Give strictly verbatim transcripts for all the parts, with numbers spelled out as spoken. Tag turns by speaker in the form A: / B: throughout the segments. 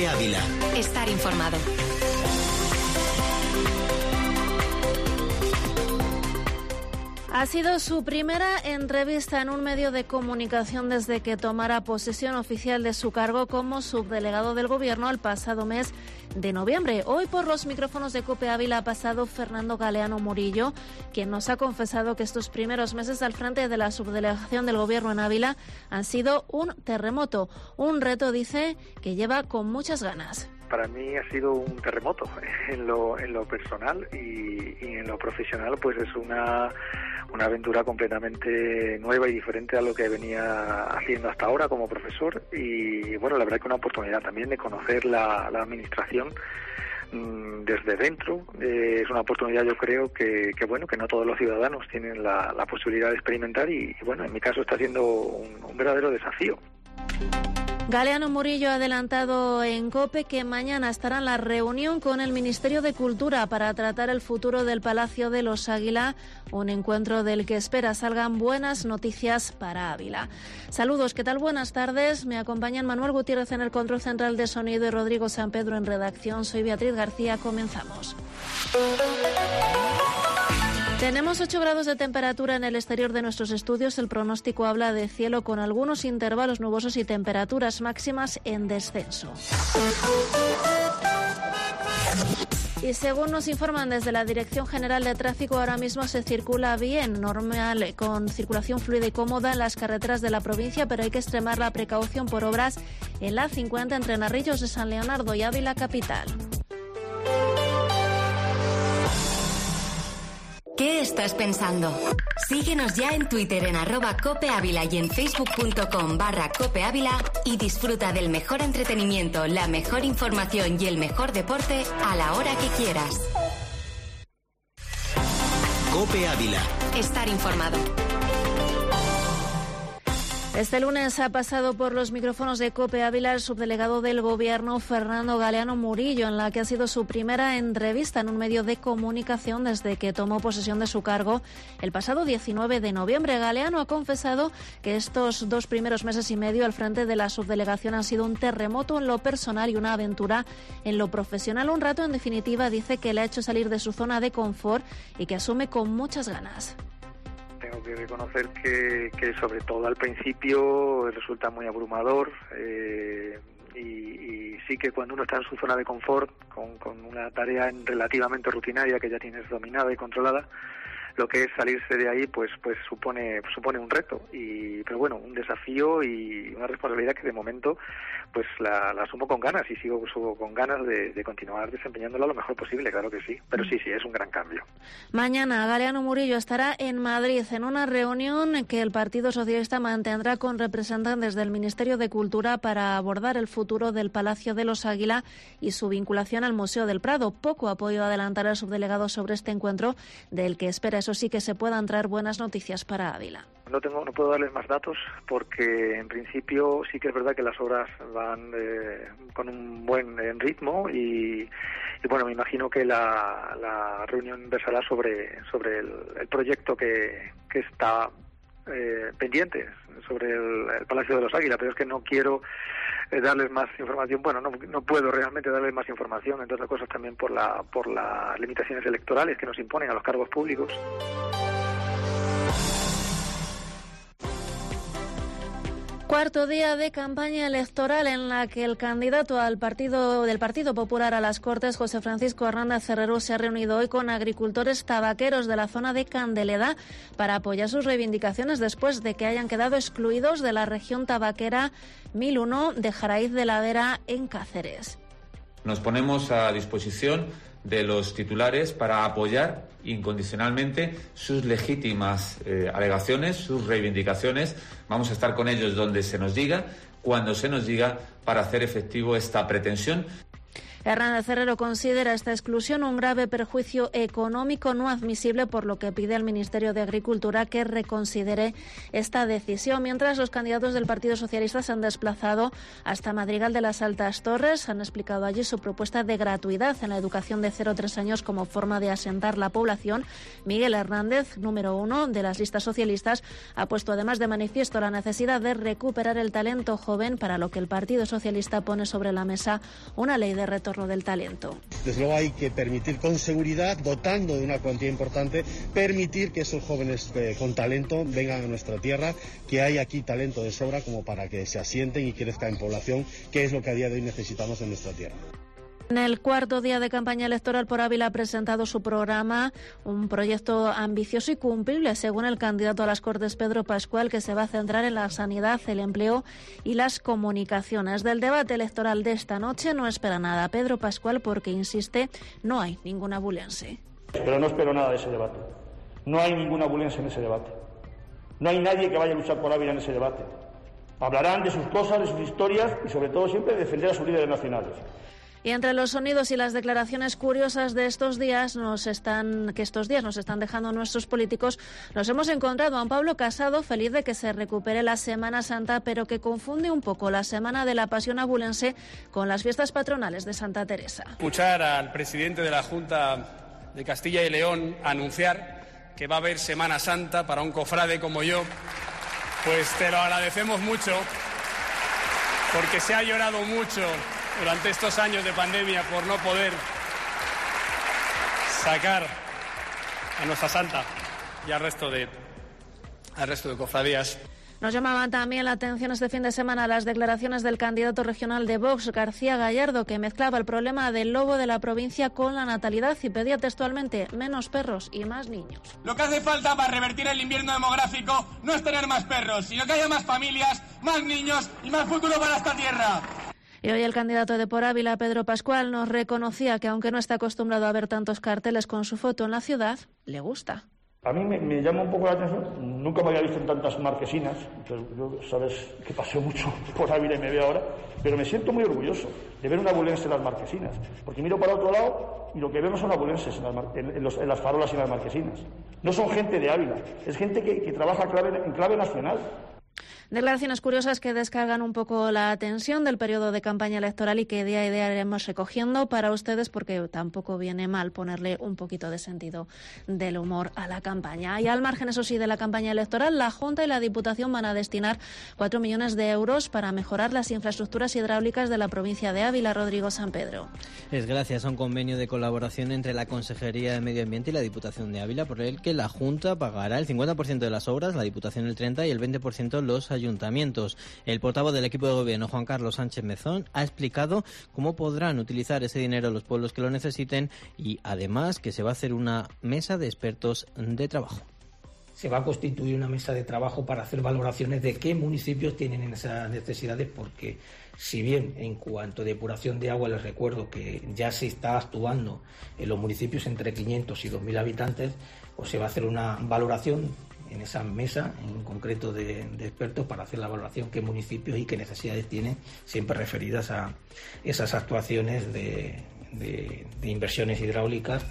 A: Ávila.
B: Estar informado.
C: Ha sido su primera entrevista en un medio de comunicación desde que tomara posesión oficial de su cargo como subdelegado del Gobierno el pasado mes de noviembre. Hoy por los micrófonos de COPE Ávila ha pasado Fernando Galeano Murillo, quien nos ha confesado que estos primeros meses al frente de la subdelegación del Gobierno en Ávila han sido un terremoto. Un reto, dice, que lleva con muchas ganas.
D: Para mí ha sido un terremoto en lo, en lo personal y, y en lo profesional, pues es una, una aventura completamente nueva y diferente a lo que venía haciendo hasta ahora como profesor. Y bueno, la verdad que una oportunidad también de conocer la, la administración mmm, desde dentro. Eh, es una oportunidad, yo creo, que, que bueno, que no todos los ciudadanos tienen la, la posibilidad de experimentar y, y bueno, en mi caso está siendo un, un verdadero desafío.
C: Galeano Murillo ha adelantado en COPE que mañana estará en la reunión con el Ministerio de Cultura para tratar el futuro del Palacio de los Águila, un encuentro del que espera salgan buenas noticias para Ávila. Saludos, ¿qué tal? Buenas tardes. Me acompañan Manuel Gutiérrez en el control central de sonido y Rodrigo San Pedro en redacción. Soy Beatriz García. Comenzamos. Tenemos ocho grados de temperatura en el exterior de nuestros estudios. El pronóstico habla de cielo con algunos intervalos nubosos y temperaturas máximas en descenso. Y según nos informan desde la Dirección General de Tráfico, ahora mismo se circula bien, normal, con circulación fluida y cómoda en las carreteras de la provincia, pero hay que extremar la precaución por obras en la cincuenta entre Narrillos de San Leonardo y Ávila capital.
B: ¿Qué estás pensando? Síguenos ya en Twitter en arroba copeávila y en facebook.com barra copeávila y disfruta del mejor entretenimiento, la mejor información y el mejor deporte a la hora que quieras.
A: COPE Ávila.
B: Estar informado.
C: Este lunes ha pasado por los micrófonos de COPE Ávila el subdelegado del Gobierno, Fernando Galeano Murillo, en la que ha sido su primera entrevista en un medio de comunicación desde que tomó posesión de su cargo el pasado diecinueve de noviembre. Galeano ha confesado que estos dos primeros meses y medio al frente de la subdelegación han sido un terremoto en lo personal y una aventura en lo profesional. Un rato, en definitiva, dice que le ha hecho salir de su zona de confort y que asume con muchas ganas.
D: Tengo que reconocer que, que sobre todo al principio resulta muy abrumador eh, y, y sí que cuando uno está en su zona de confort, con, con una tarea relativamente rutinaria que ya tienes dominada y controlada, lo que es salirse de ahí pues pues supone supone un reto y pero bueno, un desafío y una responsabilidad que de momento pues la, la asumo con ganas y sigo, sigo con ganas de, de continuar desempeñándola lo mejor posible, claro que sí, pero sí, sí, es un gran cambio.
C: Mañana Galeano Murillo estará en Madrid en una reunión que el Partido Socialista mantendrá con representantes del Ministerio de Cultura para abordar el futuro del Palacio de los Águila y su vinculación al Museo del Prado. Poco ha podido adelantar el subdelegado sobre este encuentro, del que espera, eso sí, que se puedan traer buenas noticias para Ávila.
D: No tengo, no puedo darles más datos porque en principio sí que es verdad que las obras van eh, con un buen eh, ritmo y, y bueno, me imagino que la, la reunión versará sobre sobre el, el proyecto que, que está eh, pendiente sobre el, el Palacio de los Águila, pero es que no quiero eh, darles más información. Bueno, no, no puedo realmente darles más información, entre otras cosas también por la por las limitaciones electorales que nos imponen a los cargos públicos.
C: Cuarto día de campaña electoral en la que el candidato al partido del Partido Popular a las Cortes, José Francisco Hernández Cerrero, se ha reunido hoy con agricultores tabaqueros de la zona de Candeleda para apoyar sus reivindicaciones después de que hayan quedado excluidos de la región tabaquera mil uno de Jaraíz de la Vera en Cáceres.
E: Nos ponemos a disposición de los titulares para apoyar incondicionalmente sus legítimas eh, alegaciones, sus reivindicaciones. Vamos a estar con ellos donde se nos diga, cuando se nos diga, para hacer efectivo esta pretensión.
C: Hernández Herrero considera esta exclusión un grave perjuicio económico no admisible, por lo que pide al Ministerio de Agricultura que reconsidere esta decisión. Mientras, los candidatos del Partido Socialista se han desplazado hasta Madrigal de las Altas Torres. Han explicado allí su propuesta de gratuidad en la educación de cero a tres años como forma de asentar la población. Miguel Hernández, número uno de las listas socialistas, ha puesto además de manifiesto la necesidad de recuperar el talento joven, para lo que el Partido Socialista pone sobre la mesa una ley de retorno del talento.
A: Desde luego hay que permitir con seguridad, dotando de una cuantía importante, permitir que esos jóvenes eh, con talento vengan a nuestra tierra, que hay aquí talento de sobra como para que se asienten y crezcan en población, que es lo que a día de hoy necesitamos en nuestra tierra.
C: En el cuarto día de campaña electoral, Por Ávila ha presentado su programa, un proyecto ambicioso y cumplible, según el candidato a las Cortes, Pedro Pascual, que se va a centrar en la sanidad, el empleo y las comunicaciones. Del debate electoral de esta noche no espera nada Pedro Pascual, porque, insiste, no hay ningún abulense.
F: Pero no espero nada de ese debate. No hay ningún abulense en ese debate. No hay nadie que vaya a luchar por Ávila en ese debate. Hablarán de sus cosas, de sus historias y, sobre todo, siempre de defender a sus líderes nacionales.
C: Y entre los sonidos y las declaraciones curiosas de estos días nos están, que estos días nos están dejando nuestros políticos, nos hemos encontrado a un Pablo Casado feliz de que se recupere la Semana Santa, pero que confunde un poco la Semana de la Pasión abulense con las fiestas patronales de Santa Teresa.
G: Escuchar al presidente de la Junta de Castilla y León anunciar que va a haber Semana Santa para un cofrade como yo, pues te lo agradecemos mucho, porque se ha llorado mucho durante estos años de pandemia por no poder sacar a nuestra santa y al resto de, al resto de cofradías.
C: Nos llamaban también la atención este fin de semana las declaraciones del candidato regional de Vox, García Gallardo, que mezclaba el problema del lobo de la provincia con la natalidad y pedía textualmente menos perros y más niños.
H: Lo que hace falta para revertir el invierno demográfico no es tener más perros, sino que haya más familias, más niños y más futuro para esta tierra.
C: Y hoy el candidato de Por Ávila, Pedro Pascual, nos reconocía que, aunque no está acostumbrado a ver tantos carteles con su foto en la ciudad, le gusta.
F: A mí me, me llama un poco la atención, nunca me había visto en tantas marquesinas, entonces yo sabes que paseo mucho por Ávila y me veo ahora, pero me siento muy orgulloso de ver un abulense en las marquesinas, porque miro para otro lado y lo que vemos son abulenses en las, en, en los, en las farolas y en las marquesinas. No son gente de Ávila, es gente que, que trabaja clave, en clave nacional.
C: Declaraciones curiosas que descargan un poco la tensión del periodo de campaña electoral y que día a día iremos recogiendo para ustedes, porque tampoco viene mal ponerle un poquito de sentido del humor a la campaña. Y al margen, eso sí, de la campaña electoral, la Junta y la Diputación van a destinar cuatro millones de euros para mejorar las infraestructuras hidráulicas de la provincia de Ávila. Rodrigo San Pedro.
I: Es gracias a un convenio de colaboración entre la Consejería de Medio Ambiente y la Diputación de Ávila, por el que la Junta pagará el cincuenta por ciento de las obras, la Diputación el treinta por ciento y el veinte por ciento los ayuntamientos. El portavoz del equipo de gobierno, Juan Carlos Sánchez Mezón, ha explicado cómo podrán utilizar ese dinero los pueblos que lo necesiten y además que se va a hacer una mesa de expertos de trabajo.
J: Se va a constituir una mesa de trabajo para hacer valoraciones de qué municipios tienen esas necesidades, porque si bien en cuanto a depuración de agua les recuerdo que ya se está actuando en los municipios entre quinientos y dos mil habitantes, pues se va a hacer una valoración en esa mesa en concreto de, de expertos para hacer la valoración qué municipios y qué necesidades tienen, siempre referidas a esas actuaciones de, de, de inversiones hidráulicas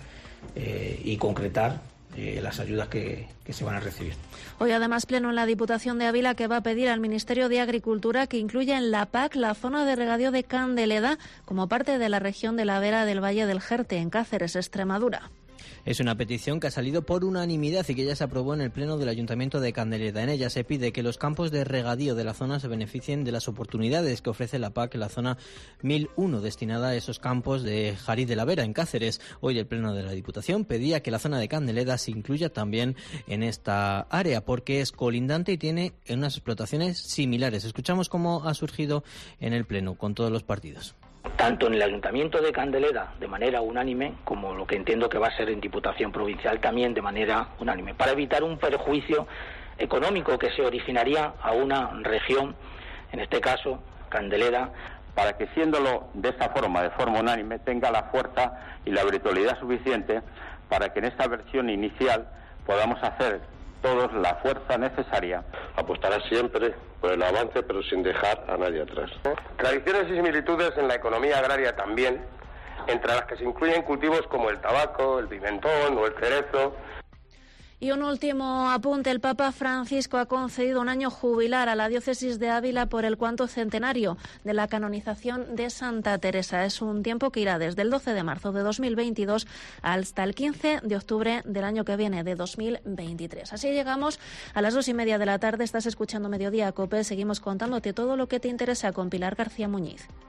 J: eh, y concretar eh, las ayudas que, que se van a recibir.
C: Hoy además pleno en la Diputación de Ávila, que va a pedir al Ministerio de Agricultura que incluya en la P A C la zona de regadío de Candeleda como parte de la región de la Vera del Valle del Jerte, en Cáceres, Extremadura.
I: Es una petición que ha salido por unanimidad y que ya se aprobó en el Pleno del Ayuntamiento de Candeleda. En ella se pide que los campos de regadío de la zona se beneficien de las oportunidades que ofrece la P A C en la zona mil uno, destinada a esos campos de Jariz de la Vera, en Cáceres. Hoy el Pleno de la Diputación pedía que la zona de Candeleda se incluya también en esta área, porque es colindante y tiene unas explotaciones similares. Escuchamos cómo ha surgido en el Pleno con todos los partidos.
K: Tanto en el Ayuntamiento de Candeleda de manera unánime, como lo que entiendo que va a ser en Diputación Provincial también de manera unánime, para evitar un perjuicio económico que se originaría a una región, en este caso Candeleda,
L: para que siéndolo de esta forma, de forma unánime, tenga la fuerza y la virtualidad suficiente para que en esta versión inicial podamos hacer todos la fuerza necesaria.
M: Apostará siempre por el avance, pero sin dejar a nadie atrás.
N: Tradiciones y similitudes en la economía agraria también,
M: entre las que se incluyen cultivos como el tabaco, el pimentón o el cerezo.
C: Y un último apunte. El Papa Francisco ha concedido un año jubilar a la diócesis de Ávila por el cuarto centenario de la canonización de Santa Teresa. Es un tiempo que irá desde el doce de marzo de dos mil veintidós hasta el quince de octubre del año que viene, de dos mil veintitrés. Así llegamos a las dos y media de la tarde. Estás escuchando Mediodía Cope. Seguimos contándote todo lo que te interesa con Pilar García Muñiz.